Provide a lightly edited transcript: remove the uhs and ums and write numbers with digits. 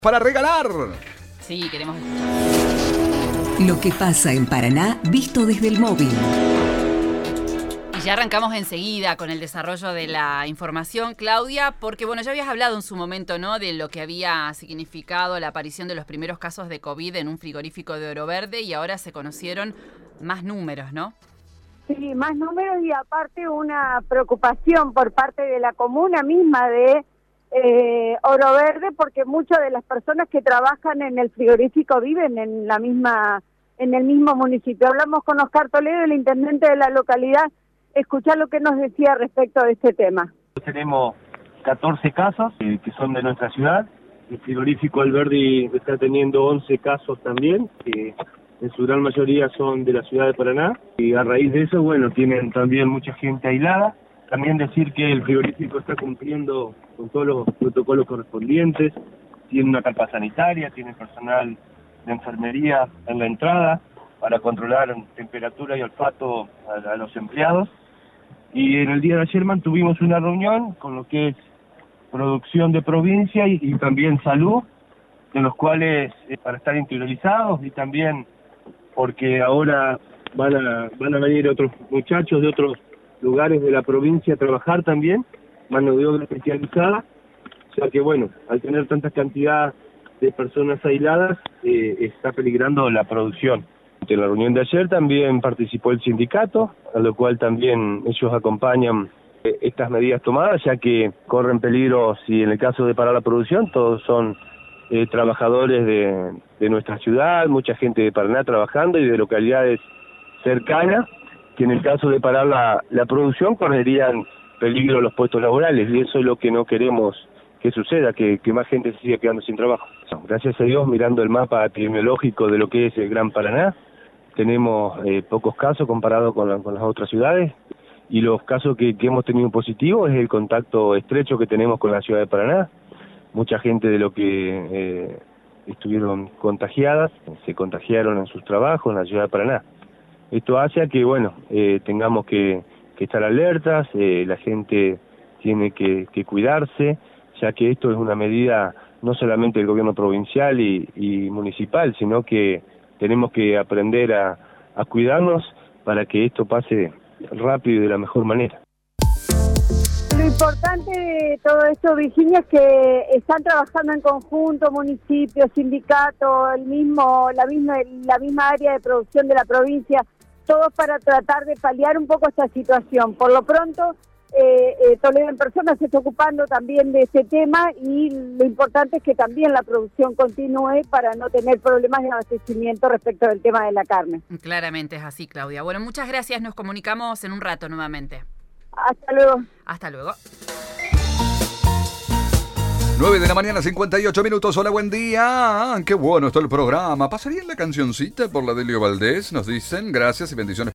para regalar. Sí, queremos escuchar. Lo que pasa en Paraná, visto desde el móvil. Y ya arrancamos enseguida con el desarrollo de la información, Claudia, porque bueno, ya habías hablado en su momento, ¿no?, de lo que había significado la aparición de los primeros casos de COVID en un frigorífico de Oro Verde y ahora se conocieron más números, ¿no? Sí, más números y aparte una preocupación por parte de la comuna misma de Oro Verde, porque muchas de las personas que trabajan en el frigorífico viven en el mismo municipio. Hablamos con Oscar Toledo, el intendente de la localidad, escuchar lo que nos decía respecto de este tema. Tenemos 14 casos que son de nuestra ciudad. El frigorífico Alberdi está teniendo 11 casos también, que en su gran mayoría son de la ciudad de Paraná. Y a raíz de eso, bueno, tienen también mucha gente aislada. También decir que el frigorífico está cumpliendo con todos los protocolos correspondientes, tiene una carpa sanitaria, tiene personal de enfermería en la entrada para controlar temperatura y olfato a los empleados. Y en el día de ayer mantuvimos una reunión con lo que es producción de provincia y también salud, en los cuales para estar interiorizados y también porque ahora van a venir otros muchachos de otros lugares de la provincia a trabajar también, mano de obra especializada, o sea que bueno, al tener tanta cantidad de personas aisladas, está peligrando la producción. En la reunión de ayer también participó el sindicato, a lo cual también ellos acompañan estas medidas tomadas, ya que corren peligro si en el caso de parar la producción, todos son trabajadores de nuestra ciudad, mucha gente de Paraná trabajando y de localidades cercanas, que en el caso de parar la producción correrían peligro los puestos laborales, y eso es lo que no queremos que suceda, que más gente se siga quedando sin trabajo. Gracias a Dios, mirando el mapa epidemiológico de lo que es el Gran Paraná, tenemos pocos casos comparado con las otras ciudades, y los casos que hemos tenido positivos es el contacto estrecho que tenemos con la ciudad de Paraná. Mucha gente de lo que estuvieron contagiadas, se contagiaron en sus trabajos en la ciudad de Paraná. Esto hace a que, bueno, tengamos que estar alertas, la gente tiene que cuidarse, ya que esto es una medida no solamente del gobierno provincial y municipal, sino que tenemos que aprender a cuidarnos para que esto pase rápido y de la mejor manera. Lo importante de todo esto, Virginia, es que están trabajando en conjunto, municipios, sindicatos, la misma área de producción de la provincia, todos para tratar de paliar un poco esta situación. Por lo pronto, Toledo en persona se está ocupando también de este tema y lo importante es que también la producción continúe para no tener problemas de abastecimiento respecto del tema de la carne. Claramente es así, Claudia. Bueno, muchas gracias. Nos comunicamos en un rato nuevamente. Hasta luego. Hasta luego. 9 de la mañana, 58 minutos. Hola, buen día. Qué bueno está el programa. ¿Pasaría la cancioncita por la Delio Valdés? Nos dicen. Gracias y bendiciones.